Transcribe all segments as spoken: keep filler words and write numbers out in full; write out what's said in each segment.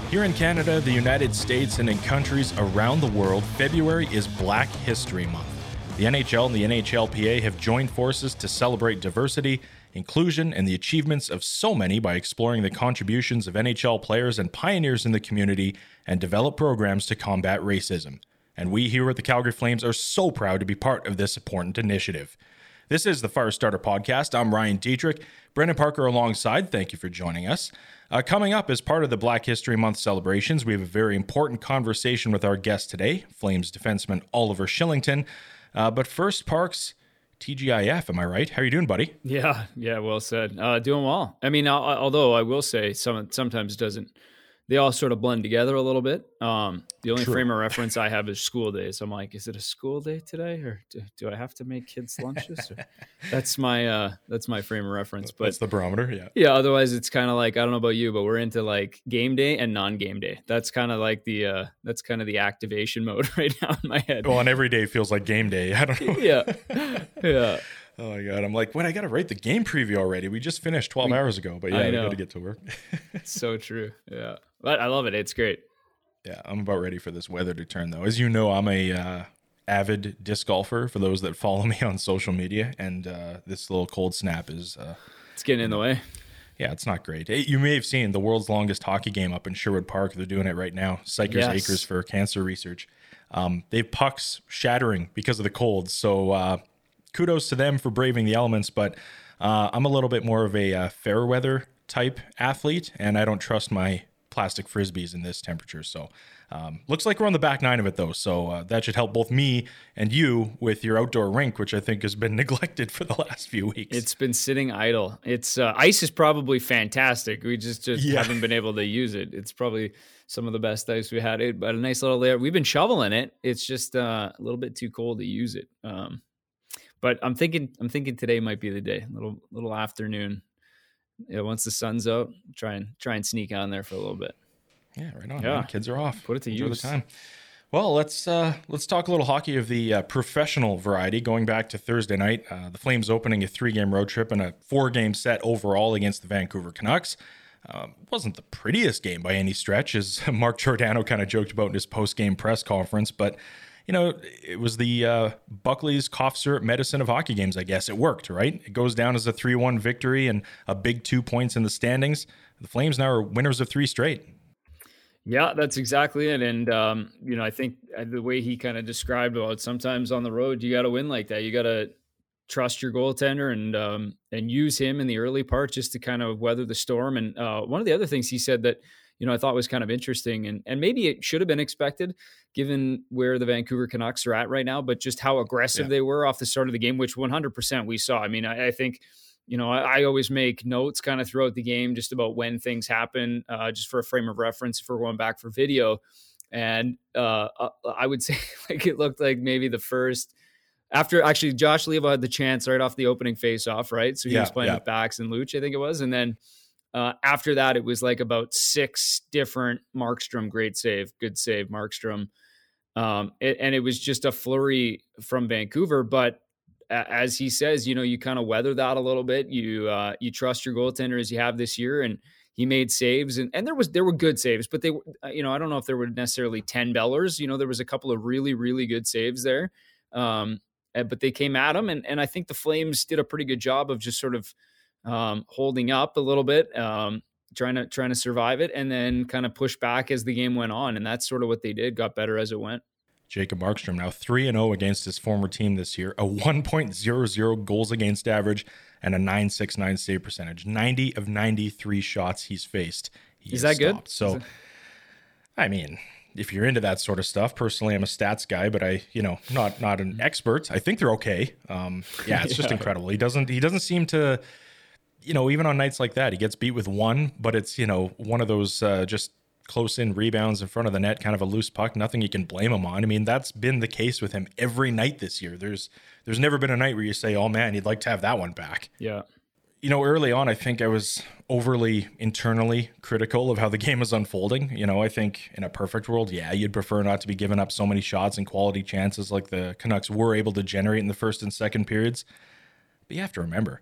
Here in Canada, the United States, and in countries around the world, February is Black History Month. The N H L and the N H L P A have joined forces to celebrate diversity, inclusion, and the achievements of so many by exploring the contributions of N H L players and pioneers in the community and develop programs to combat racism. And we here at the Calgary Flames are so proud to be part of this important initiative. This is the Firestarter Podcast. I'm Ryan Dietrich. Brendan Parker alongside. Thank you for joining us. Uh, coming up as part of the Black History Month celebrations, we have a very important conversation with our guest today, Flames defenseman Oliver Kylington. Uh, but first, Parks, T G I F, am I right? How are you doing, buddy? Yeah, yeah, well said. Uh, doing well. I mean, although I will say some sometimes doesn't, they all sort of blend together a little bit. Um, the only True. frame of reference I have is school days. I'm like, is it a school day today, or do, do I have to make kids lunches? Or, that's my uh, that's my frame of reference. But that's the barometer, yeah. Yeah. Otherwise, it's kind of like, I don't know about you, but we're into like game day and non-game day. That's kind of like the uh, that's kind of the activation mode right now in my head. Well, and every day feels like game day. I don't know. Yeah, yeah. Oh my God. I'm like, wait, I got to write the game preview already. We just finished twelve we, hours ago, but yeah, I got to get to work. It's so true. Yeah. But I love it. It's great. Yeah. I'm about ready for this weather to turn though. As you know, I'm a uh, avid disc golfer for those that follow me on social media. And uh, this little cold snap is, uh, it's getting in the way. Yeah, it's not great. Hey, you may have seen the world's longest hockey game up in Sherwood Park. They're doing it right now. Psychers Yes. Acres for Cancer Research. Um, they have pucks shattering because of the cold. So, uh, kudos to them for braving the elements, but uh, I'm a little bit more of a uh, fair weather type athlete, and I don't trust my plastic frisbees in this temperature. So um, looks like we're on the back nine of it, though. So uh, that should help both me and you with your outdoor rink, which I think has been neglected for the last few weeks. It's been sitting idle. It's uh, ice is probably fantastic. We just, just Yeah. haven't been able to use it. It's probably some of the best ice we had. It, but a nice little layer. We've been shoveling it. It's just uh, a little bit too cold to use it. Um, But I'm thinking, I'm thinking today might be the day. Little, little afternoon. Yeah, once the sun's out, try and try and sneak on there for a little bit. Yeah, right on. Yeah. Man. Kids are off. Put it to Enjoy use. the time. Well, let's uh, let's talk a little hockey of the uh, professional variety. Going back to Thursday night, uh, the Flames opening a three-game road trip and a four-game set overall against the Vancouver Canucks. Um, wasn't the prettiest game by any stretch, as Mark Giordano kind of joked about in his post-game press conference, but. You know, it was the uh, Buckley's cough syrup medicine of hockey games, I guess. It worked, right? It goes down as a three one victory and a big two points in the standings. The Flames now are winners of three straight. Yeah, that's exactly it. And, um, you know, I think the way he kind of described about sometimes on the road, you got to win like that. You got to trust your goaltender and um, and use him in the early part just to kind of weather the storm. And uh, one of the other things he said that, you know, I thought was kind of interesting, and and maybe it should have been expected given where the Vancouver Canucks are at right now, but just how aggressive Yeah. they were off the start of the game, which one hundred percent we saw. I mean, I, I think, you know, I, I always make notes kind of throughout the game just about when things happen, uh, just for a frame of reference if we're going back for video. And uh, I would say like it looked like maybe the first, after actually Josh Levo had the chance right off the opening faceoff, right? So he Yeah, was playing yeah. with Bax and Luch, I think it was. And then Uh, after that, it was like about six different Markstrom, great save, good save, Markstrom. Um, it, and it was just a flurry from Vancouver. But a- as he says, you know, you kind of weather that a little bit. You uh, you trust your goaltender as you have this year, and he made saves, and, and there was there were good saves, but they were, you know, I don't know if there were necessarily ten bellers. You know, there was a couple of really really good saves there, um, and- but they came at him, and and I think the Flames did a pretty good job of just sort of. Um, holding up a little bit, um, trying to trying to survive it, and then kind of push back as the game went on, and that's sort of what they did. Got better as it went. Jacob Markstrom now three and oh against his former team this year, a one point oh oh goals against average and a nine sixty-nine save percentage. ninety of ninety-three shots he's faced. He Is that stopped. good? So, Is it- I mean, if you're into that sort of stuff, personally, I'm a stats guy, but I, you know, not not an expert. I think they're okay. Um, yeah, it's just Yeah. incredible. He doesn't he doesn't seem to. You know, even on nights like that, he gets beat with one, but it's, you know, one of those uh, just close in rebounds in front of the net, kind of a loose puck, nothing you can blame him on. I mean, that's been the case with him every night this year. There's there's never been a night where you say, oh man, you'd like to have that one back. Yeah. You know, early on, I think I was overly internally critical of how the game was unfolding. You know, I think in a perfect world, yeah, you'd prefer not to be giving up so many shots and quality chances like the Canucks were able to generate in the first and second periods. But you have to remember,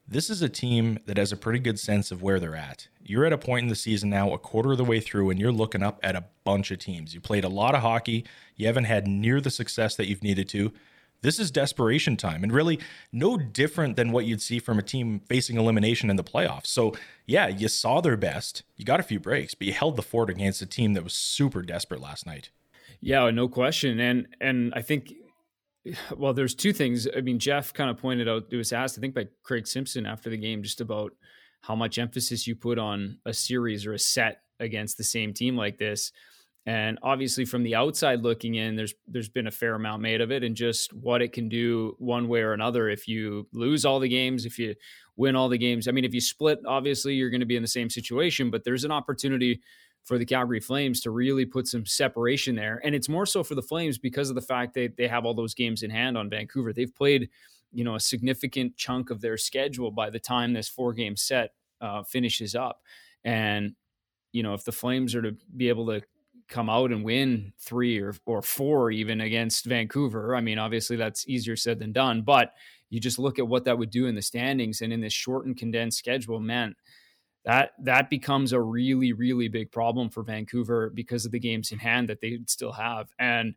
This is a team that has a pretty good sense of where they're at. You're at a point in the season now, a quarter of the way through, and you're looking up at a bunch of teams. You played a lot of hockey. You haven't had near the success that you've needed to. This is desperation time, and really no different than what you'd see from a team facing elimination in the playoffs. So yeah, you saw their best. You got a few breaks, but you held the fort against a team that was super desperate last night. Yeah, no question. And and I think, well, there's two things. I mean, Jeff kind of pointed out, it was asked, I think by Craig Simpson after the game, just about how much emphasis you put on a series or a set against the same team like this. And obviously from the outside looking in, there's there's been a fair amount made of it and just what it can do one way or another if you lose all the games, if you win all the games. I mean, if you split, obviously you're going to be in the same situation, but there's an opportunity for the Calgary Flames to really put some separation there. And it's more so for the Flames because of the fact that they have all those games in hand on Vancouver. They've played, you know, a significant chunk of their schedule by the time this four game set uh, finishes up. And, you know, if the Flames are to be able to come out and win three or, or four even against Vancouver, I mean, obviously that's easier said than done, but you just look at what that would do in the standings and in this shortened, condensed schedule, man, that that becomes a really, really big problem for Vancouver because of the games in hand that they still have. And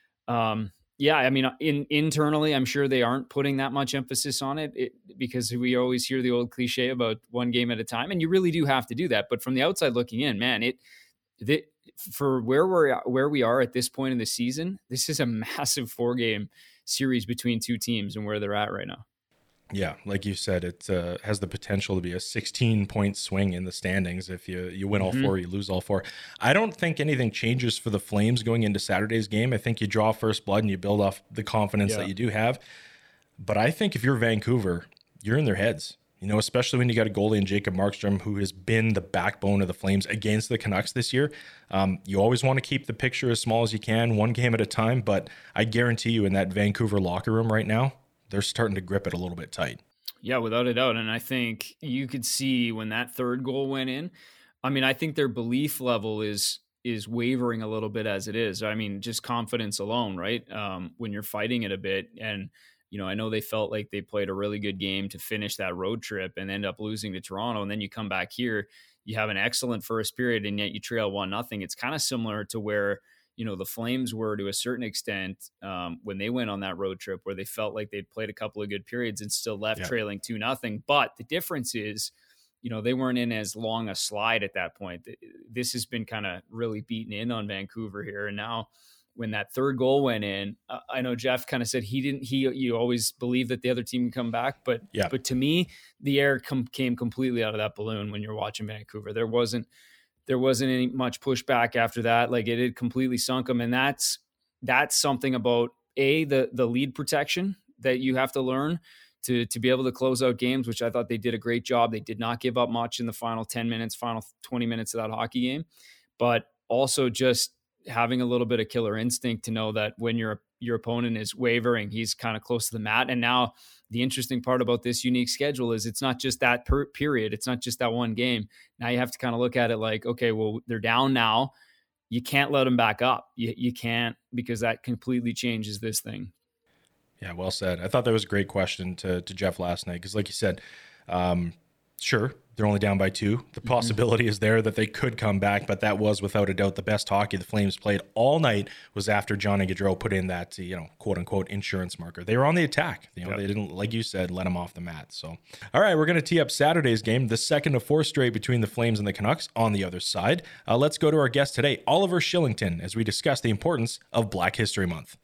um, yeah, I mean, in internally, I'm sure they aren't putting that much emphasis on it, it because we always hear the old cliche about one game at a time, and you really do have to do that. But from the outside looking in, man, it the, for where we're where we are at this point in the season, this is a massive four game series between two teams and where they're at right now. Yeah, like you said, it uh, has the potential to be a sixteen point swing in the standings. If you, you win all mm-hmm. four, you lose all four. I don't think anything changes for the Flames going into Saturday's game. I think you draw first blood and you build off the confidence yeah. that you do have. But I think if you're Vancouver, you're in their heads, you know, especially when you got a goalie in Jacob Markstrom, who has been the backbone of the Flames against the Canucks this year. Um, you always want to keep the picture as small as you can, one game at a time. But I guarantee you in that Vancouver locker room right now, they're starting to grip it a little bit tight. Yeah, without a doubt. And I think you could see when that third goal went in, I mean, I think their belief level is is wavering a little bit as it is. I mean, just confidence alone, right? Um, when you're fighting it a bit. And, you know, I know they felt like they played a really good game to finish that road trip and end up losing to Toronto. And then you come back here, you have an excellent first period, and yet you trail one nothing. It's kind of similar to where, you know, the Flames were to a certain extent um, when they went on that road trip where they felt like they'd played a couple of good periods and still left yeah. trailing two nothing. But the difference is, you know, they weren't in as long a slide at that point. This has been kind of really beaten in on Vancouver here. And now when that third goal went in, uh, I know Jeff kind of said he didn't, he, you always believe that the other team can come back, but, yeah. but to me, the air com- came completely out of that balloon when you're watching Vancouver. There wasn't, There wasn't any much pushback after that. Like it had completely sunk them. And that's, that's something about a, the, the lead protection that you have to learn to, to be able to close out games, which I thought they did a great job. They did not give up much in the final ten minutes, final twenty minutes of that hockey game, but also just having a little bit of killer instinct to know that when your, your opponent is wavering, he's kind of close to the mat. And now the interesting part about this unique schedule is it's not just that per period. It's not just that one game. Now you have to kind of look at it like, okay, well, they're down now. You can't let them back up. You, you can't, because that completely changes this thing. Yeah, well said. I thought that was a great question to, to Jeff last night. Because like you said, um, sure, they're only down by two. The possibility mm-hmm. is there that they could come back, but that was without a doubt the best hockey the Flames played all night was after Johnny Gaudreau put in that, you know, quote unquote insurance marker. They were on the attack. You know, yep. They didn't, like you said, let them off the mat. So, all right, we're going to tee up Saturday's game, the second of four straight between the Flames and the Canucks on the other side. Uh, let's go to our guest today, Oliver Shillington, as we discuss the importance of Black History Month.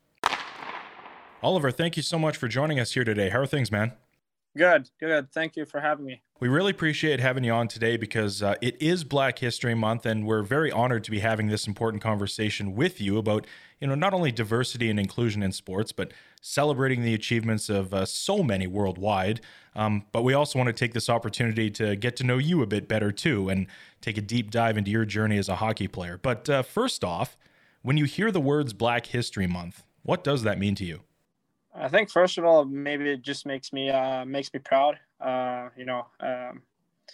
Oliver, thank you so much for joining us here today. How are things, man? Good, good. Thank you for having me. We really appreciate having you on today because uh, it is Black History Month, and we're very honored to be having this important conversation with you about, you know, not only diversity and inclusion in sports, but celebrating the achievements of uh, so many worldwide. Um, but we also want to take this opportunity to get to know you a bit better too, and take a deep dive into your journey as a hockey player. But uh, first off, when you hear the words Black History Month, what does that mean to you? I think first of all, maybe it just makes me uh, makes me proud. Uh, you know, um,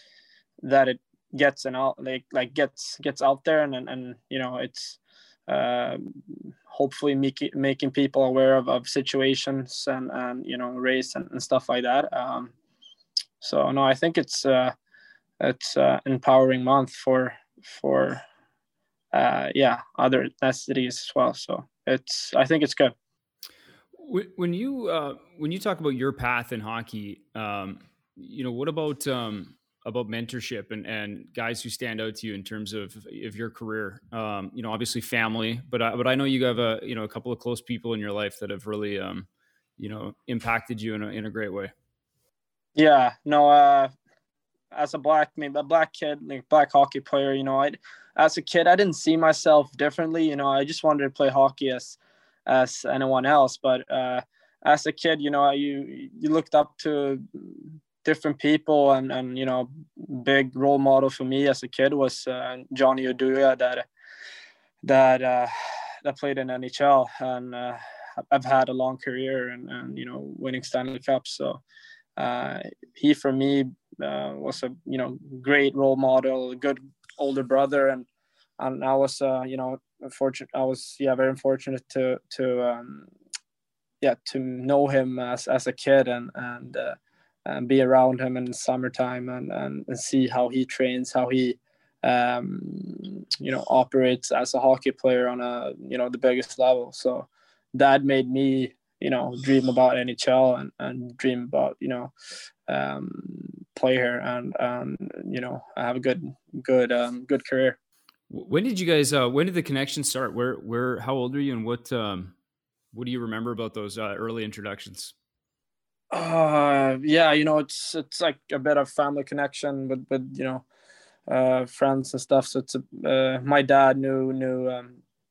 that it gets and out like like gets gets out there, and and, and you know, it's uh, hopefully making making people aware of, of situations and and you know, race and, and stuff like that. Um, So no, I think it's uh, it's uh, empowering month for for uh, yeah other ethnicities as well. So it's I think it's good. When you uh, when you talk about your path in hockey, um, you know, what about um, about mentorship and, and guys who stand out to you in terms of of your career? Um, you know, obviously family, but I, but I know you have a you know a couple of close people in your life that have really um, you know impacted you in a in a great way. Yeah, no, uh, as a black maybe a black kid, like black hockey player, you know, I as a kid I didn't see myself differently. You know, I just wanted to play hockey as as anyone else. But uh, as a kid, you know, you you looked up to different people, and and you know, big role model for me as a kid was uh, Johnny Oduya that that uh, that played in N H L, and uh, I've had a long career and and you know winning Stanley Cups. So uh, he for me uh, was a you know great role model, a good older brother, and and I was uh, you know fortunate. I was yeah very fortunate to to um, yeah to know him as as a kid and and uh, and be around him in the summertime and and, and see how he trains, how he um, you know operates as a hockey player on a you know the biggest level. So that made me you know dream about N H L and, and dream about you know um, play here and and you know have a good good um, good career. When did you guys? Uh, when did the connection start? Where where? How old are you, and what um, what do you remember about those uh, early introductions? Uh, yeah, you know, it's it's like a bit of family connection with with you know uh, friends and stuff. So it's a, uh, my dad knew knew um,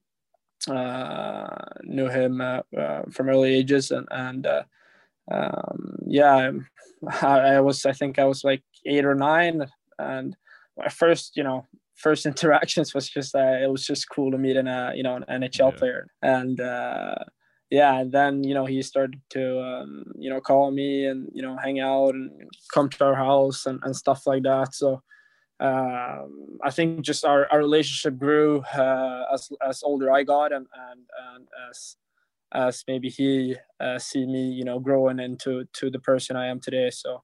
uh, knew him uh, uh, from early ages, and and uh, um, yeah, I, I was I think I was like eight or nine, and my first you know first interactions was just uh, it was just cool to meet an uh, you know an N H L Yeah. player, and uh, yeah, and then you know he started to um, you know call me and you know hang out and come to our house and, and stuff like that. So um, I think just our, our relationship grew uh, as as older I got, and and, and as as maybe he uh, see me, you know, growing into to the person I am today. So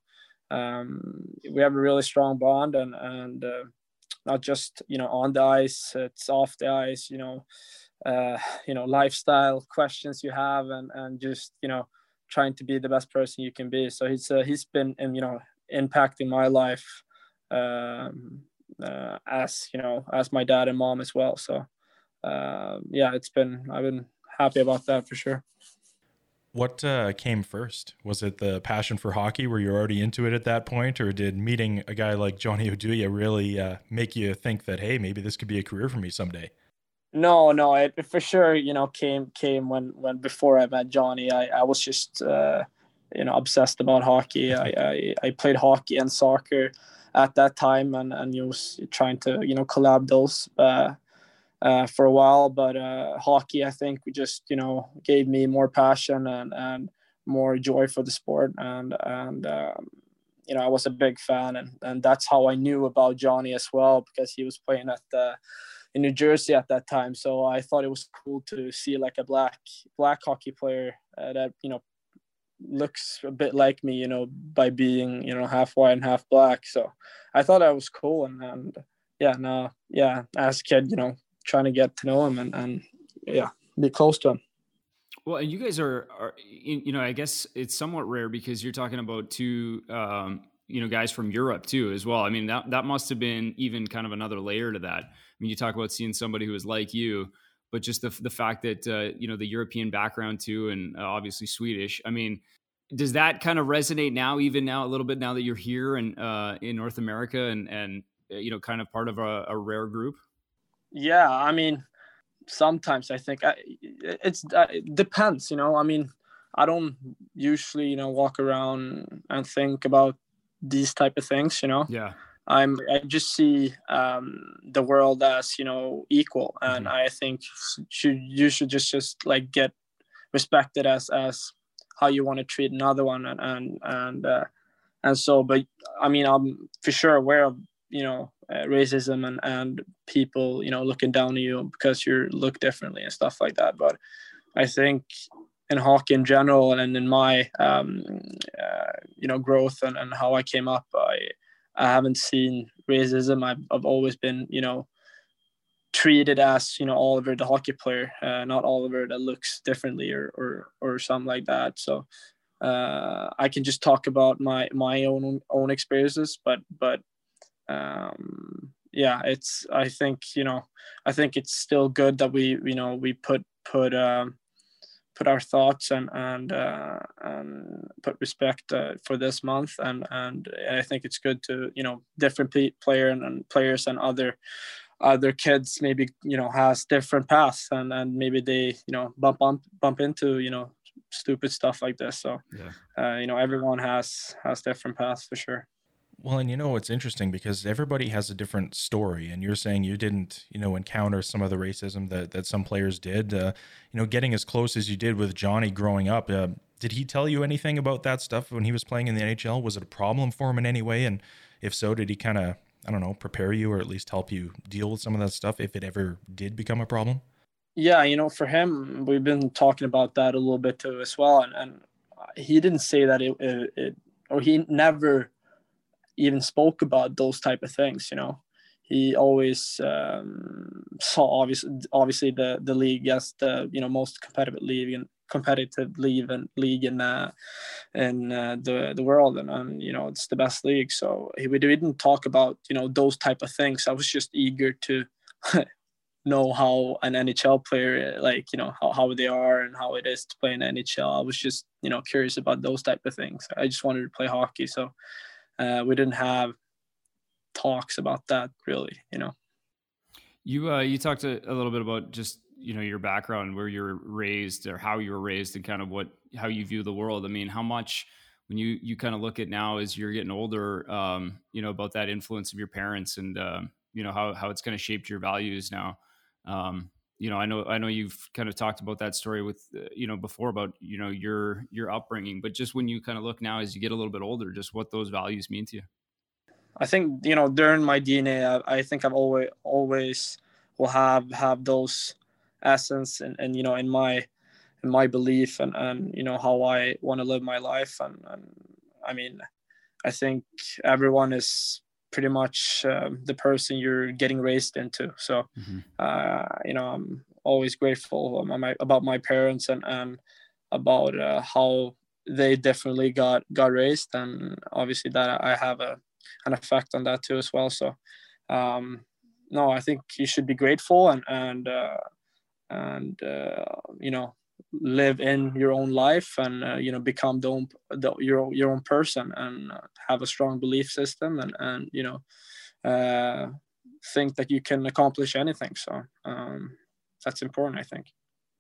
um, we have a really strong bond, and and uh, not just you know on the ice, it's off the ice. You know, uh, you know, lifestyle questions you have, and and just you know trying to be the best person you can be. So he's uh, he's been in, you know impacting my life um, uh, as you know as my dad and mom as well. So uh, yeah, it's been I've been happy about that for sure. What uh, came first? Was it the passion for hockey? Were you already into it at that point, or did meeting a guy like Johnny Oduya really uh, make you think that, hey, maybe this could be a career for me someday? No, no, it for sure, you know, came came when when before I met Johnny. I, I was just uh, you know obsessed about hockey. I, I I played hockey and soccer at that time, and and you was trying to you know collab those uh, uh, for a while. But uh, hockey, I think, just you know gave me more passion and and more joy for the sport, and and um, you know I was a big fan, and and that's how I knew about Johnny as well, because he was playing at the in New Jersey at that time. So I thought it was cool to see like a black black hockey player uh, that you know looks a bit like me, you know, by being you know half white and half black. So I thought that was cool, and, and yeah, no, yeah, as a kid, you know, trying to get to know him and and yeah, be close to him. Well, and you guys are, are, you know, I guess it's somewhat rare because you're talking about two, um, you know, guys from Europe too, as well. I mean, that, that must've been even kind of another layer to that. I mean, you talk about seeing somebody who is like you, but just the the fact that, uh, you know, the European background too, and uh, obviously Swedish. I mean, does that kind of resonate now, even now a little bit now that you're here and uh, in North America and, and, uh, you know, kind of part of a, a rare group? Yeah, I mean, sometimes I think I, it's uh, it depends, you know. I mean, I don't usually you know walk around and think about these type of things, you know. Yeah. I'm I just see um, the world as you know equal, and Mm-hmm. I think should you should just just like get respected as as how you want to treat another one, and and and uh, and so. But I mean, I'm for sure aware of you know uh, racism and and people you know looking down on you because you look differently and stuff like that. But I think in hockey in general, and in my um, uh, you know growth and, and how I came up, I I haven't seen racism. I've I've always been you know treated as you know Oliver the hockey player, uh, not Oliver that looks differently or or or something like that. So uh, I can just talk about my my own own experiences, but but um, yeah, it's I think you know I think it's still good that we you know we put put um, put our thoughts and and uh, and put respect uh, for this month, and and I think it's good to you know different p- player and, and players and other other kids maybe you know has different paths, and and maybe they you know bump bump bump into you know stupid stuff like this. So Yeah. uh, you know everyone has has different paths for sure. Well, and you know, it's interesting because everybody has a different story, and you're saying you didn't, you know, encounter some of the racism that, that some players did, uh, you know, getting as close as you did with Johnny growing up. Uh, did he tell you anything about that stuff when he was playing in the N H L? Was it a problem for him in any way? And if so, did he kind of, I don't know, prepare you or at least help you deal with some of that stuff if it ever did become a problem? Yeah, you know, for him, we've been talking about that a little bit too as well, and, and he didn't say that it, it, it or he never even spoke about those type of things. You know, he always um, saw obviously obviously the the league as the you know most competitive league and competitive league and league in uh, in uh, the the world, and, and you know it's the best league. So he we didn't talk about you know those type of things. I was just eager to know how an N H L player, like you know how, how they are and how it is to play in N H L. I was just you know curious about those type of things. I just wanted to play hockey, so uh, we didn't have talks about that really. You know, you uh, you talked a, a little bit about just you know your background, where you were raised or how you were raised, and kind of what how you view the world. I mean, how much when you you kind of look at now as you're getting older, um, you know, about that influence of your parents and um, you know how how it's kind of shaped your values now. Um, you know, I know, I know you've kind of talked about that story with, uh, you know, before about, you know, your, your upbringing, but just when you kind of look now as you get a little bit older, just what those values mean to you. I think, you know, during my D N A, I, I think I've always, always will have, have those essence and, and, you know, in my, in my belief and, and, you know, how I want to live my life. And, and I mean, I think everyone is pretty much uh, the person you're getting raised into. So, mm-hmm. uh, you know, I'm always grateful about my, about my parents and, and about uh, how they definitely got, got raised. And obviously that I have a, an effect on that too as well. So, um, no, I think you should be grateful and, and, uh, and, uh, you know, live in your own life and uh, you know become the, own, the your your own person and uh, have a strong belief system and and you know uh, think that you can accomplish anything. So um, that's important, I think.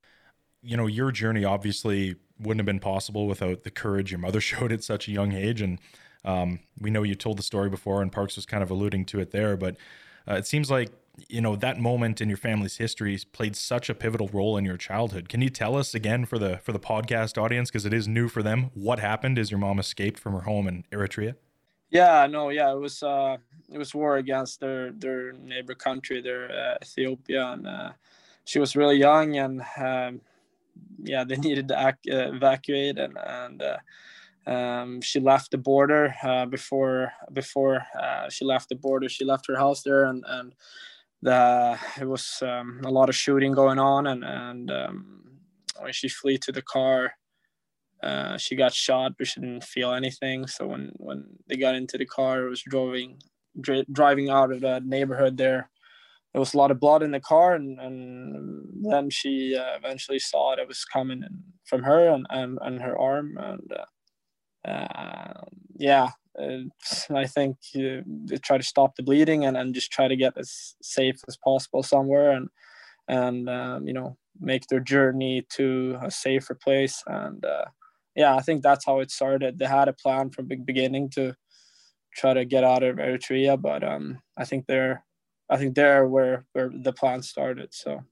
You know, your journey obviously wouldn't have been possible without the courage your mother showed at such a young age, and um, we know you told the story before, and Parks was kind of alluding to it there, but uh, it seems like you know, that moment in your family's history played such a pivotal role in your childhood. Can you tell us again for the for the podcast audience, because it is new for them, what happened as your mom escaped from her home in Eritrea? Yeah, no, yeah, it was uh, it was war against their their neighbor country, their uh, Ethiopia, and uh, she was really young, and um, yeah, they needed to act, uh, evacuate, and and uh, um, she left the border uh, before before uh, she left the border. She left her house there, and and. The, it was um, a lot of shooting going on, and and um, when she flew to the car, uh, she got shot, but she didn't feel anything. So when, when they got into the car, it was driving dri- driving out of the neighborhood there. There was a lot of blood in the car, and, and then she uh, eventually saw it was coming in from her and, and, and her arm, and uh, uh, yeah. Uh, I think uh, they try to stop the bleeding and, and just try to get as safe as possible somewhere and and um, you know make their journey to a safer place. And uh, yeah, I think that's how it started. They had a plan from the beginning to try to get out of Eritrea, but um, I think they're I think they're where where the plan started. So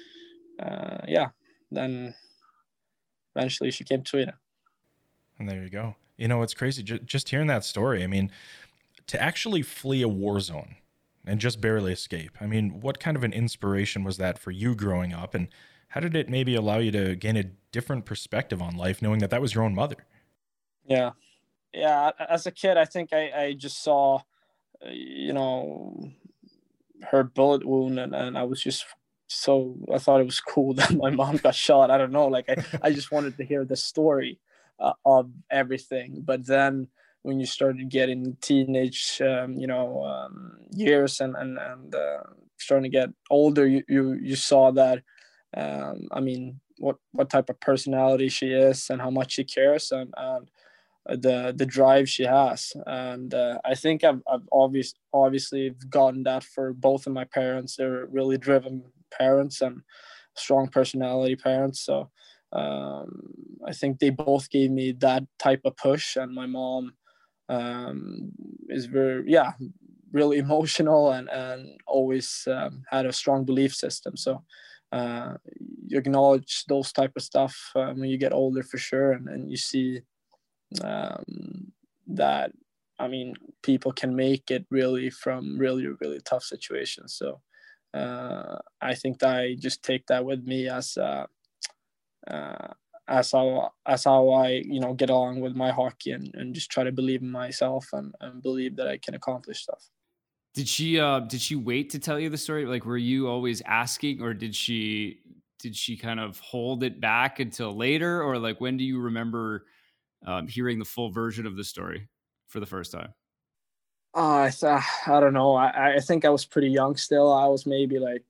uh, yeah, then eventually she came to Sweden. And there you go. You know, it's crazy just hearing that story. I mean, to actually flee a war zone and just barely escape. I mean, what kind of an inspiration was that for you growing up? And How did it maybe allow you to gain a different perspective on life, knowing that that was your own mother? Yeah. Yeah. As a kid, I think I, I just saw, uh, you know, her bullet wound, and, and I was just so, I thought it was cool that my mom got shot. I don't know. Like, I, I just wanted to hear the story uh, of everything. But then when you started getting teenage, um, you know, um, years and, and, and uh, starting to get older, you, you, you saw that, um, I mean, what, what type of personality she is and how much she cares, and, and the the drive she has. And uh, I think I've, I've obvious, obviously gotten that for both of my parents. They're really driven parents and strong personality parents. So um, I think they both gave me that type of push. And my mom um, is very, yeah, really emotional, and, and always um, had a strong belief system. So uh, you acknowledge those type of stuff uh, when you get older, for sure. And, and you see um, that, I mean, people can make it really from really, really tough situations. So uh, I think that I just take that with me as uh, uh, as how as how I, you know, get along with my hockey, and, and just try to believe in myself, and, and believe that I can accomplish stuff. Did she uh did she wait to tell you the story? Like, were you always asking, or did she did she kind of hold it back until later? Or like, when do you remember um, hearing the full version of the story for the first time? Uh, I, th- I don't know. I, I think I was pretty young still. I was maybe like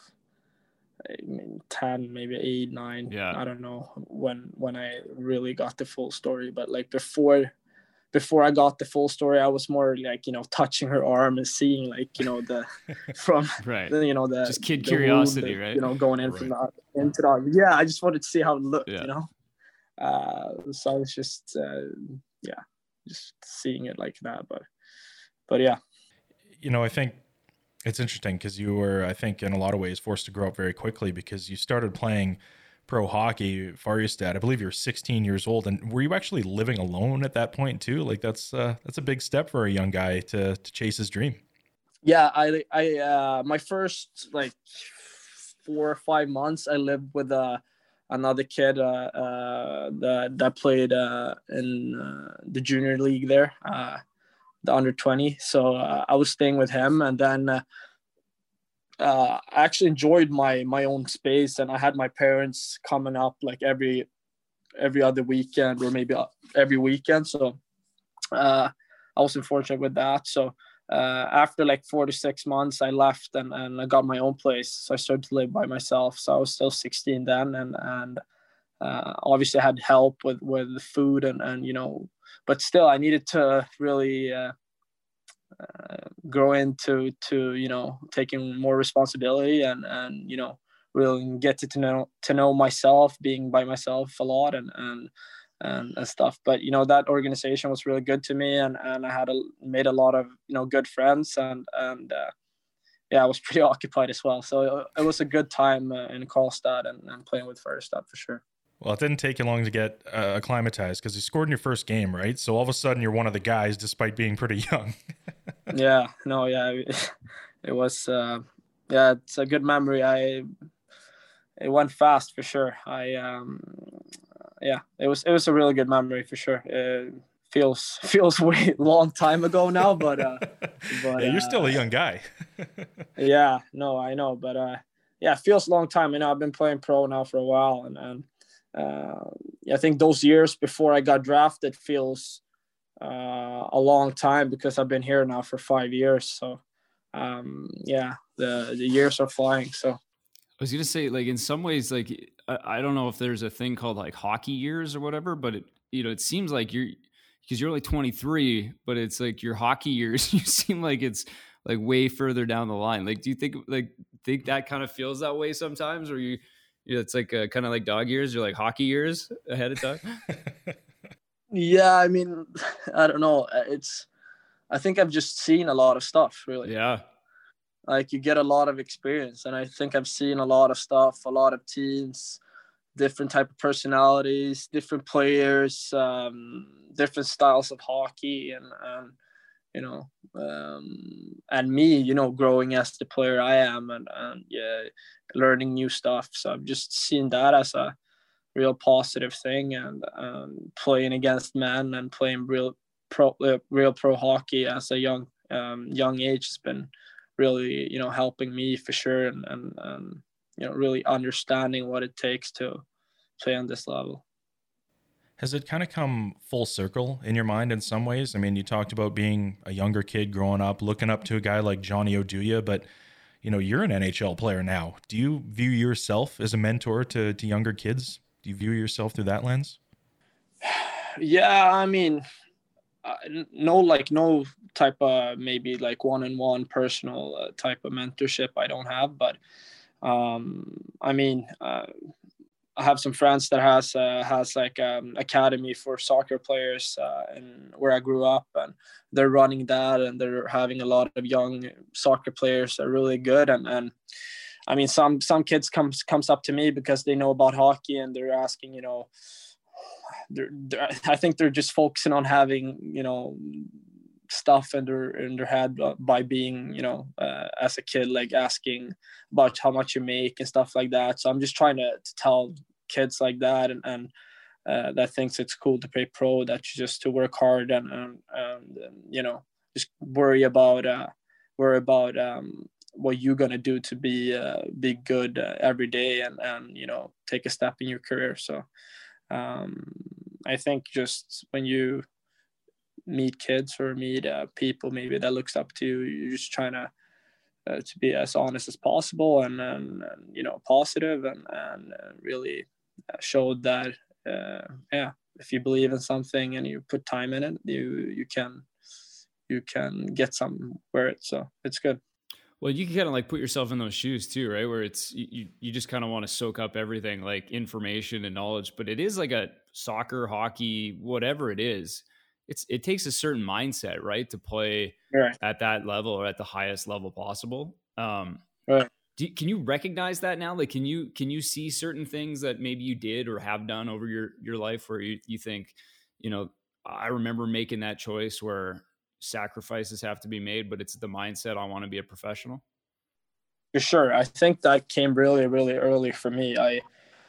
I mean, ten, maybe eight, nine. Yeah. I don't know when when I really got the full story. But like before before I got the full story, I was more like, you know, touching her arm and seeing, like, you know, the from right. the, you know, the just kid the curiosity, wound, right? You know, going in right. from the into the arm. Yeah, I just wanted to see how it looked, yeah. you know. Uh, so I was just uh, yeah, just seeing it like that. But but yeah. You know, I think it's interesting because you were, I think, in a lot of ways forced to grow up very quickly, because you started playing pro hockey, Färjestad. I believe you were sixteen years old. And were you actually living alone at that point too? Like, that's uh, that's a big step for a young guy to to chase his dream. Yeah, I I uh, my first like four or five months, I lived with uh, another kid uh, uh, that that played uh, in uh, the junior league there, uh, the under twenty. So uh, I was staying with him, and then uh, uh, I actually enjoyed my my own space, and I had my parents coming up like every every other weekend, or maybe every weekend. So uh, I was unfortunate with that. So uh, after like four to six months, I left, and, and I got my own place. So I started to live by myself. So I was still sixteen then, and and uh, obviously I had help with with the food, and and you know, but still I needed to really uh, uh, grow into to you know taking more responsibility, and and you know really get to, to know to know myself, being by myself a lot, and and and, and stuff. But you know that organization was really good to me, and and I had a, made a lot of you know good friends, and and uh, yeah, I was pretty occupied as well. So it was a good time uh, in Karlstad, and, and playing with Färjestad for sure. Well, it didn't take you long to get uh, acclimatized, because you scored in your first game, right? So all of a sudden you're one of the guys, despite being pretty young. yeah, no, yeah, it was, uh, yeah, it's a good memory. I, it went fast for sure. I, um, yeah, it was, it was a really good memory for sure. It feels, feels way long time ago now, but, uh, but, yeah, you're still uh, a young guy. yeah, no, I know, but, uh, yeah, it feels a long time. You know, I've been playing pro now for a while, and, and, uh, I think those years before I got drafted feels uh, a long time, because I've been here now for five years. So um, yeah, the the years are flying. So I was gonna say, like, in some ways, like, I, I don't know if there's a thing called like hockey years or whatever, but it, you know, it seems like you're, because you're only twenty-three, but it's like your hockey years, you seem like it's like way further down the line. Like, do you think like think that kind of feels that way sometimes, or you? You know, it's like uh, kind of like dog years. You're like hockey years ahead of time. yeah, I mean, I don't know. It's, I think I've just seen a lot of stuff, really. Yeah. Like, you get a lot of experience, and I think I've seen a lot of stuff, a lot of teams, different type of personalities, different players, um, different styles of hockey, and, and you know, um, and me, you know, growing as the player I am, and, and yeah, learning new stuff. So I've just seen that as a real positive thing, and um, playing against men and playing real pro, uh, real pro hockey as a young, um, young age has been really, you know, helping me for sure, and, and, and you know, really understanding what it takes to play on this level. Has it kind of come full circle in your mind in some ways? I mean, you talked about being a younger kid growing up, looking up to a guy like Johnny Oduya, but you know, you're an N H L player now. Do you view yourself as a mentor to, to younger kids? Do you view yourself through that lens? Yeah, I mean, uh, no, like no type of maybe like one-on-one personal uh, type of mentorship I don't have, but um, I mean, uh, I have some friends that has uh, has like um, academy for soccer players, uh, and where I grew up, and they're running that, and they're having a lot of young soccer players that are really good. And, and I mean, some some kids comes comes up to me because they know about hockey, and they're asking, you know, they're, they're, I think they're just focusing on having, you know, stuff in their in their head by being, you know, uh, as a kid, like asking about how much you make and stuff like that. So I'm just trying to, to tell kids like that, and, and uh, that thinks it's cool to play pro, that you just to work hard, and and, and, and you know, just worry about uh, worry about um, what you're gonna do to be uh, be good uh, every day, and and you know, take a step in your career. So um, I think just when you meet kids or meet uh, people maybe that looks up to you, you're just trying to uh, to be as honest as possible, and, and, and you know, positive, and and uh, really show that uh, yeah, if you believe in something and you put time in it, you you can you can get somewhere. So it's good. Well, you can kind of like put yourself in those shoes too, right? Where it's, you, you just kind of want to soak up everything, like information and knowledge, but it is like a soccer, hockey, whatever it is. It's, it takes a certain mindset, right? To play Right. at that level or at the highest level possible. Um, Right. do, can you recognize that now? Like, can you, can you see certain things that maybe you did or have done over your, your life where you, you think, you know, I remember making that choice where sacrifices have to be made, but it's the mindset, I want to be a professional? For sure. I think that came really, really early for me. I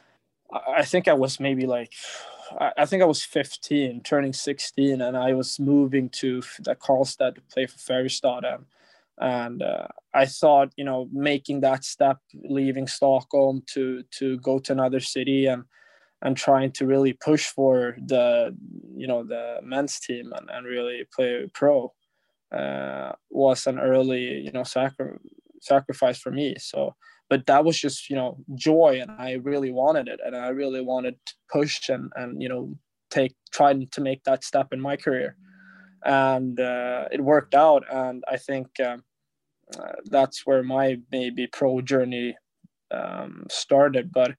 I think I was maybe like, I think I was fifteen, turning sixteen, and I was moving to the Karlstad to play for Färjestad. And, and uh, I thought, you know, making that step, leaving Stockholm to to go to another city, and and trying to really push for the, you know, the men's team, and, and really play pro uh, was an early, you know, sacri- sacrifice for me. So, but that was just, you know, joy, and I really wanted it, and I really wanted to push and, and you know, take, trying to make that step in my career. And uh, it worked out. And I think um, uh, that's where my maybe pro journey um, started. But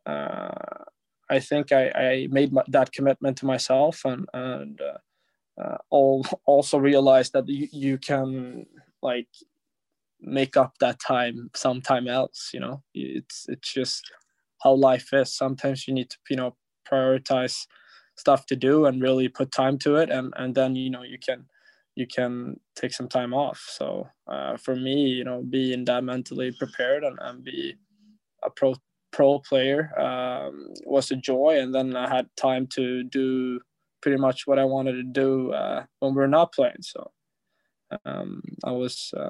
uh, I think I, I made my, that commitment to myself, and, and uh, uh, all, also realized that you, you can like make up that time sometime else. You know, it's it's just how life is. Sometimes you need to, you know, prioritize stuff to do and really put time to it, and and then, you know, you can you can take some time off. So uh, for me, you know, being that mentally prepared, and, and be a pro pro player um, was a joy. And then I had time to do pretty much what I wanted to do uh, when we're not playing. So um, I was uh,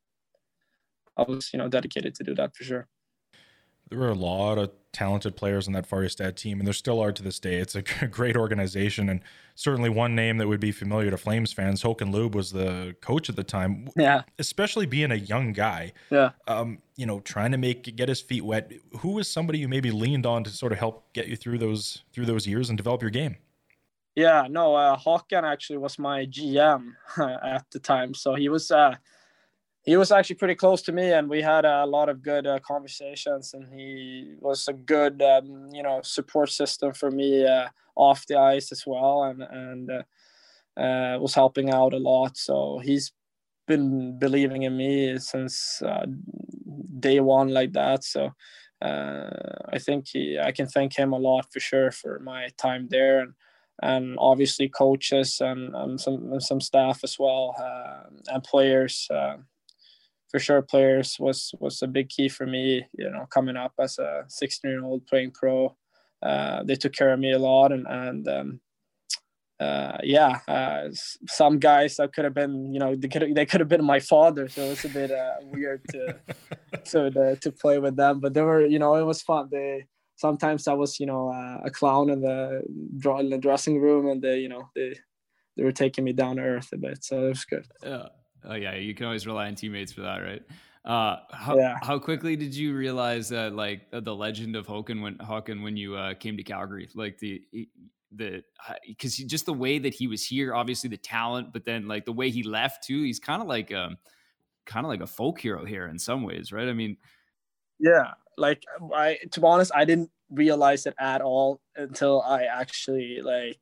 I was, you know, dedicated to do that for sure. There were a lot of talented players on that Färjestad team, and there still are to this day. It's a great organization, and certainly one name that would be familiar to Flames fans. Håkan Loob was the coach at the time. Yeah. Especially being a young guy. Yeah. Um, you know, trying to make get his feet wet. Who was somebody you maybe leaned on to sort of help get you through those through those years and develop your game? Yeah, no, uh, Håkan actually was my G M at the time, so he was. Uh, He was actually pretty close to me, and we had a lot of good uh, conversations, and he was a good, um, you know, support system for me uh, off the ice as well, and, and uh, uh, was helping out a lot. So he's been believing in me since uh, day one like that. So uh, I think he, I can thank him a lot for sure for my time there. And and obviously coaches and, and some and some staff as well, uh, and players. Uh, for sure, players was was a big key for me. You know, coming up as a sixteen year old playing pro, uh, they took care of me a lot, and and um, uh, yeah, uh, some guys that could have been, you know, they could they could have been my father, so it's a bit uh, weird to to to to play with them. But they were, you know, it was fun. They sometimes I was, you know, uh, a clown in the in the dressing room, and they, you know, they they were taking me down to earth a bit, so it was good. Yeah. Oh yeah, you can always rely on teammates for that, right? Uh, how yeah. how quickly did you realize that, like, uh, the legend of Håkan when Håkan when you uh, came to Calgary, like the the because just the way that he was here, obviously the talent, but then like the way he left too, he's kind of like um kind of like a folk hero here in some ways, right? I mean, yeah, like I to be honest, I didn't realize it at all until I actually like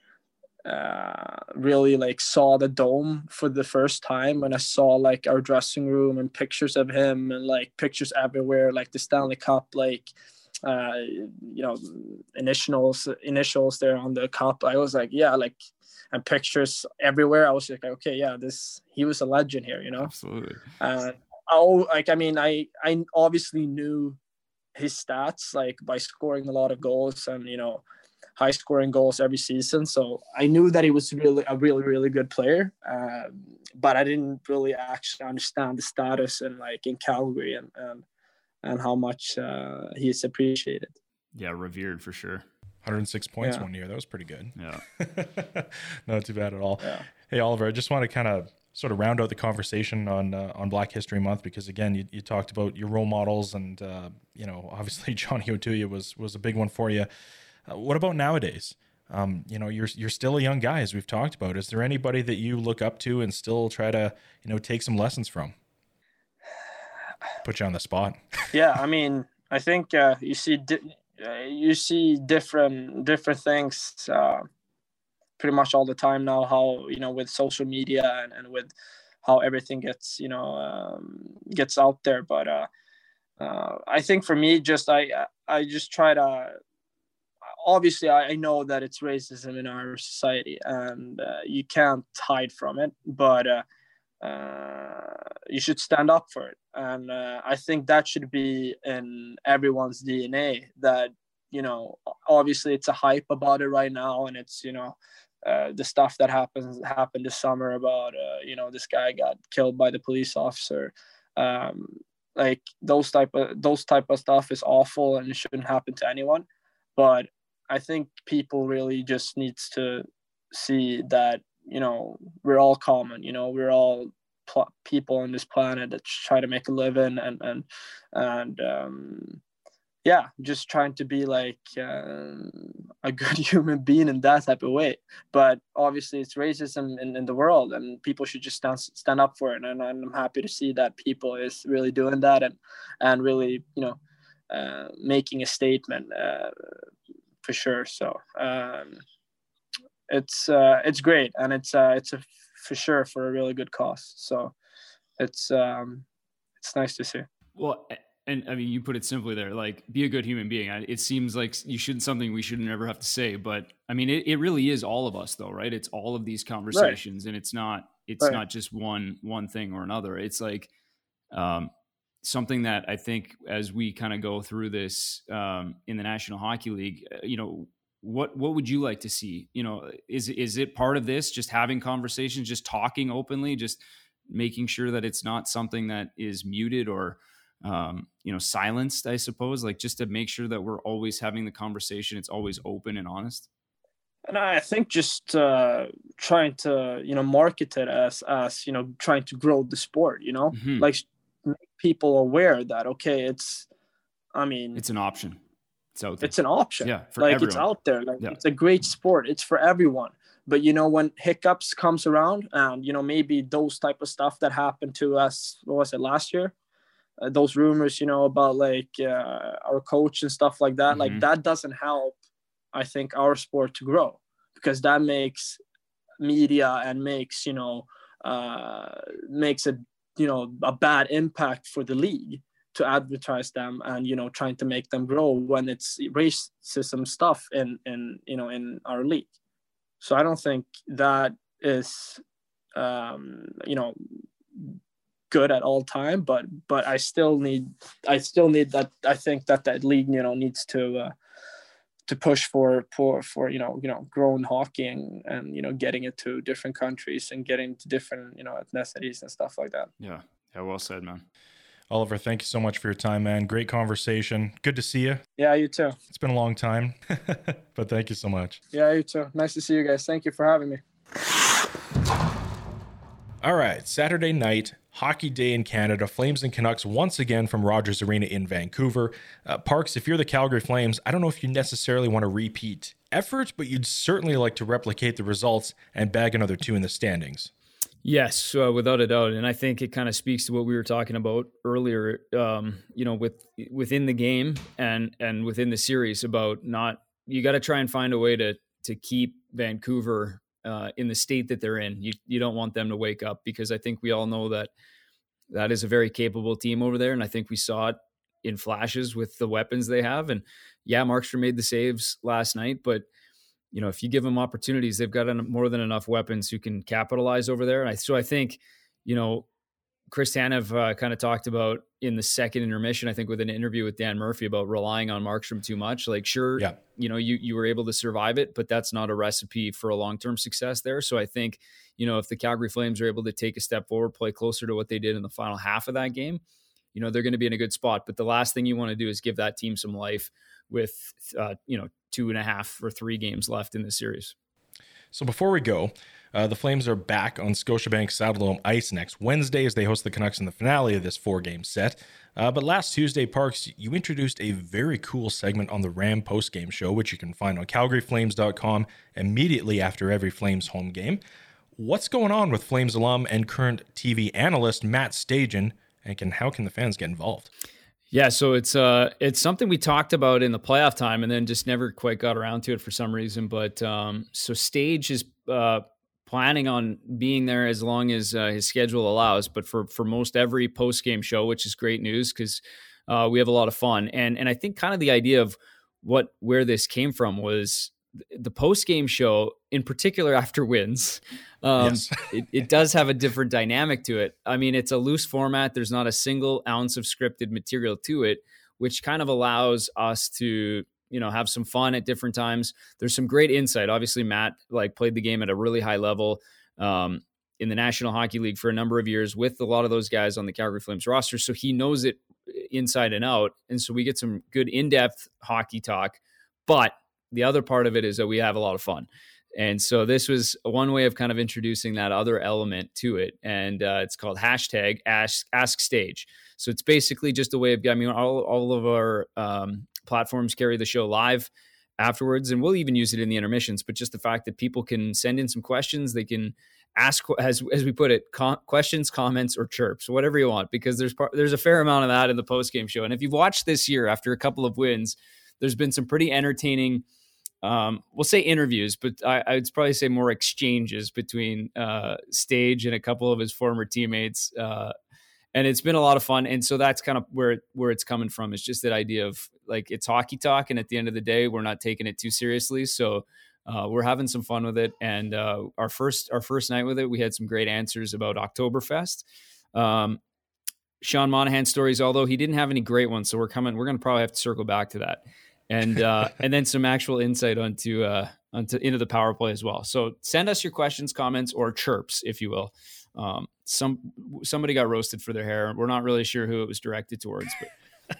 uh really like saw the dome for the first time, and I saw like our dressing room and pictures of him and like pictures everywhere, like the Stanley Cup, like uh you know initials initials there on the cup. I was like, yeah, like, and pictures everywhere. I was like, okay, yeah, this he was a legend here, you know. Absolutely. And uh, oh, like I mean, I I obviously knew his stats, like by scoring a lot of goals and, you know, high scoring goals every season. So I knew that he was really a really, really good player. Um, but I didn't really actually understand the status and like in Calgary and, and, and how much uh, he is appreciated. Yeah. Revered for sure. one hundred six points yeah. one year. That was pretty good. Yeah. Not too bad at all. Yeah. Hey, Oliver, I just want to kind of sort of round out the conversation on uh, on Black History Month, because again, you, you talked about your role models, and uh, you know, obviously Johnny Otuya was was a big one for you. Uh, what about nowadays? Um, you know, you're you're still a young guy, as we've talked about. Is there anybody that you look up to and still try to, you know, take some lessons from? Put you on the spot. Yeah, I mean, I think uh, you see di- uh, you see different different things uh, pretty much all the time now. How, you know, with social media and, and with how everything gets, you know, um, gets out there. But uh, uh, I think for me, just I I just try to. Obviously, I know that it's racism in our society, and uh, you can't hide from it. But uh, uh, you should stand up for it, and uh, I think that should be in everyone's D N A. That, you know, obviously it's a hype about it right now, and it's, you know, uh, the stuff that happens happened this summer about uh, you know, this guy got killed by the police officer. Um, like those type of those type of stuff is awful, and it shouldn't happen to anyone. But I think people really just needs to see that, you know, we're all common, you know, we're all pl- people on this planet that try to make a living, and, and, and, um, yeah, just trying to be like uh, a good human being in that type of way. But obviously it's racism in, in the world, and people should just stand, stand up for it. And I'm happy to see that people is really doing that, and, and really, you know, uh, making a statement, uh, for sure. So um, it's uh, it's great, and it's uh, it's a, for sure for a really good cause. So it's um, it's nice to see. Well, and I mean, you put it simply there, like, be a good human being. It seems like you shouldn't something we should never have to say, but I mean, it, it really is all of us, though, right? It's all of these conversations, right. And it's not it's right. not just one one thing or another. It's like um, something that I think as we kind of go through this um, in the National Hockey League, you know, what, what would you like to see? You know, is, is it part of this, just having conversations, just talking openly, just making sure that it's not something that is muted or, um, you know, silenced, I suppose, like just to make sure that we're always having the conversation. It's always open and honest. And I think just uh, trying to, you know, market it as, as, you know, trying to grow the sport, you know, mm-hmm. like, make people aware that, okay, it's, I mean, it's an option. It's out there. It's an option. Yeah. For like everyone. It's out there. Like yeah. It's a great sport. It's for everyone. But, you know, when hiccups comes around, and, you know, maybe those type of stuff that happened to us, what was it, last year? Uh, those rumors, you know, about like uh, our coach and stuff like that, mm-hmm. like that doesn't help, I think, our sport to grow, because that makes media and makes, you know, uh, makes it, you know, a bad impact for the league to advertise them and, you know, trying to make them grow when it's racism stuff in, in, you know, in our league. So I don't think that is, um, you know, good at all time, but but I still need I still need that. I think that that league, you know, needs to uh, to push for for for you know you know growing hockey and, and you know getting it to different countries and getting to different you know ethnicities and stuff like that. Yeah, yeah, well said, man. Oliver, thank you so much for your time, man. Great conversation. Good to see you. Yeah, you too. It's been a long time, but thank you so much. Yeah, you too. Nice to see you guys. Thank you for having me. All right, Saturday night, hockey day in Canada. Flames and Canucks once again from Rogers Arena in Vancouver. Uh, Parks, if you're the Calgary Flames, I don't know if you necessarily want to repeat effort, but you'd certainly like to replicate the results and bag another two in the standings. Yes, uh, without a doubt. And I think it kind of speaks to what we were talking about earlier, um, you know, with within the game and and within the series about not, you got to try and find a way to to keep Vancouver uh, in the state that they're in. You you don't want them to wake up, because I think we all know that that is a very capable team over there. And I think we saw it in flashes with the weapons they have. And yeah, Markstrom made the saves last night, but you know, if you give them opportunities, they've got more than enough weapons who can capitalize over there. And I, so I think, you know, Chris Tanev uh, kind of talked about in the second intermission, I think with an interview with Dan Murphy, about relying on Markstrom too much. Like, sure, yeah. you know, you, you were able to survive it, but that's not a recipe for a long-term success there. So I think, you know, if the Calgary Flames are able to take a step forward, play closer to what they did in the final half of that game, you know, they're going to be in a good spot. But the last thing you want to do is give that team some life with, uh, you know, two and a half or three games left in the series. So before we go, uh, the Flames are back on Scotiabank Saddledome ice next Wednesday as they host the Canucks in the finale of this four-game set. Uh, but last Tuesday, Parks, you introduced a very cool segment on the Ram post-game show, which you can find on calgary flames dot com immediately after every Flames home game. What's going on with Flames alum and current T V analyst Matt Stajan, and can how can the fans get involved? Yeah, so it's uh it's something we talked about in the playoff time and then just never quite got around to it for some reason. But um, so Stage is uh, planning on being there as long as uh, his schedule allows. But for for most every post game show, which is great news because uh, we have a lot of fun. And and I think kind of the idea of what where this came from was the post game show, in particular after wins. Um, yes. it, it does have a different dynamic to it. I mean, it's a loose format. There's not a single ounce of scripted material to it, which kind of allows us to, you know, have some fun at different times. There's some great insight. Obviously, Matt like played the game at a really high level um, in the National Hockey League for a number of years with a lot of those guys on the Calgary Flames roster. So he knows it inside and out. And so we get some good in-depth hockey talk, but the other part of it is that we have a lot of fun. And so this was one way of kind of introducing that other element to it. And uh, it's called hashtag ask, ask Stage. So it's basically just a way of, I mean, all, all of our um, platforms carry the show live afterwards, and we'll even use it in the intermissions. But just the fact that people can send in some questions, they can ask, as as we put it, com- questions, comments, or chirps, whatever you want, because there's part, there's a fair amount of that in the post-game show. And if you've watched this year after a couple of wins, there's been some pretty entertaining Um, we'll say interviews, but I, I would probably say more exchanges between uh, Stage and a couple of his former teammates. Uh, and it's been a lot of fun. And so that's kind of where, where it's coming from. It's just that idea of like, it's hockey talk. And at the end of the day, we're not taking it too seriously. So uh, we're having some fun with it. And uh, our first, our first night with it, we had some great answers about Oktoberfest. Um, Sean Monahan stories, although he didn't have any great ones. So we're coming, we're going to probably have to circle back to that. And uh, and then some actual insight onto uh, onto into the power play as well. So send us your questions, comments, or chirps, if you will. Um, some somebody got roasted for their hair. We're not really sure who it was directed towards. But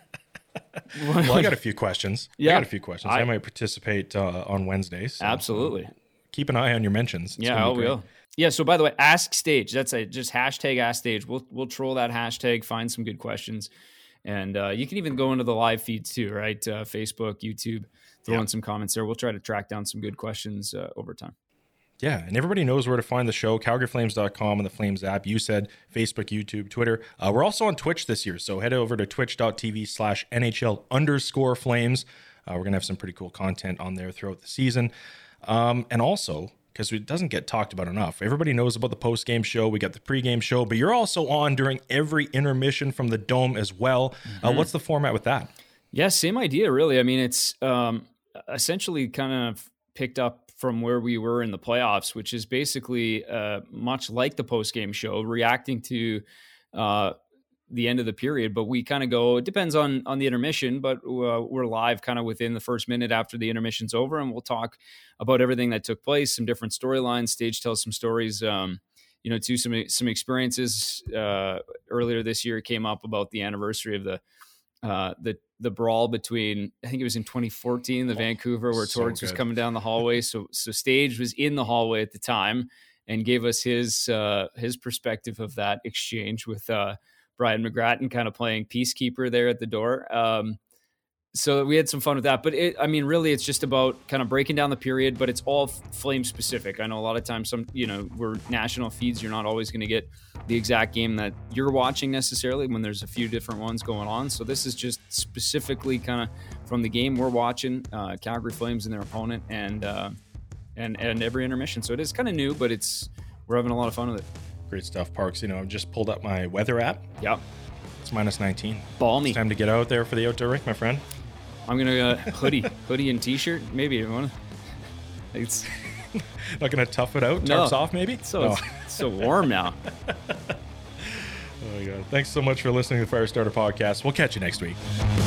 well, I got a few questions. Yeah, I got a few questions. I, I might participate uh, on Wednesdays. So, absolutely. Um, keep an eye on your mentions. It's yeah, I will. Yeah. So by the way, Ask Stage. That's a just hashtag Ask Stage. We'll we'll troll that hashtag. Find some good questions. And uh, you can even go into the live feeds too, right? Uh, Facebook, YouTube, throw yeah. in some comments there. We'll try to track down some good questions uh, over time. Yeah, and everybody knows where to find the show, calgary flames dot com and the Flames app. You said Facebook, YouTube, Twitter. Uh, we're also on Twitch this year, so head over to twitch dot t v slash N H L underscore Flames. Uh, we're going to have some pretty cool content on there throughout the season. Um, and also, because it doesn't get talked about enough. Everybody knows about the post-game show. We got the pre-game show, but you're also on during every intermission from the Dome as well. Mm-hmm. Uh, what's the format with that? Yeah, same idea, really. I mean, it's um, essentially kind of picked up from where we were in the playoffs, which is basically uh, much like the post-game show, reacting to uh, the end of the period. But we kind of go, it depends on on the intermission, but uh, we're live kind of within the first minute after the intermission's over, and we'll talk about everything that took place, some different storylines. Stage tells some stories, um, you know, to some some experiences. Uh, earlier this year, it came up about the anniversary of the uh, the the brawl between, I think it was in twenty fourteen, the oh, Vancouver, where so Torts good. was coming down the hallway. So so Stage was in the hallway at the time and gave us his uh, his perspective of that exchange with uh, Brian McGrattan kind of playing peacekeeper there at the door. Um, so we had some fun with that. But it, I mean, really, it's just about kind of breaking down the period, but it's all Flame specific. I know a lot of times some, you know, we're national feeds. You're not always going to get the exact game that you're watching necessarily when there's a few different ones going on. So this is just specifically kind of from the game we're watching, uh, Calgary Flames and their opponent, and uh, and and every intermission. So it is kind of new, but it's we're having a lot of fun with it. Great stuff, Parks. You know, I've just pulled up my weather app. Yep. It's minus nineteen. Balmy. It's time to get out there for the outdoor rink, my friend. I'm gonna uh, hoodie, hoodie and t-shirt. Maybe one. It's not gonna tough it out. Tarps no. off, maybe. So no. it's, it's so warm now. Oh my God! Thanks so much for listening to the Firestarter Podcast. We'll catch you next week.